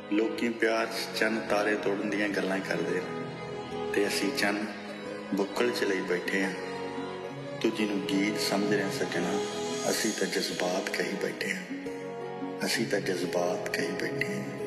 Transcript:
ਲੋਕੀ ਪਿਆਰ 'ਚ ਚੰਨ ਤਾਰੇ ਤੋੜਨ ਦੀਆਂ ਗੱਲਾਂ ਕਰਦੇ ਨੇ ਤੇ ਅਸੀਂ ਚੰਨ ਬੁੱਕਲ 'ਚ ਲਈ ਬੈਠੇ ਹਾਂ। ਤੂੰ ਜਿਹਨੂੰ ਗੀਤ ਸਮਝ ਰਿਹਾ ਸੱਜਣਾ, ਅਸੀਂ ਤਾਂ ਜਜ਼ਬਾਤ ਕਹੀ ਬੈਠੇ ਹਾਂ। ਅਸੀਂ ਤਾਂ ਜਜ਼ਬਾਤ ਕਹੀ ਬੈਠੇ ਹਾਂ।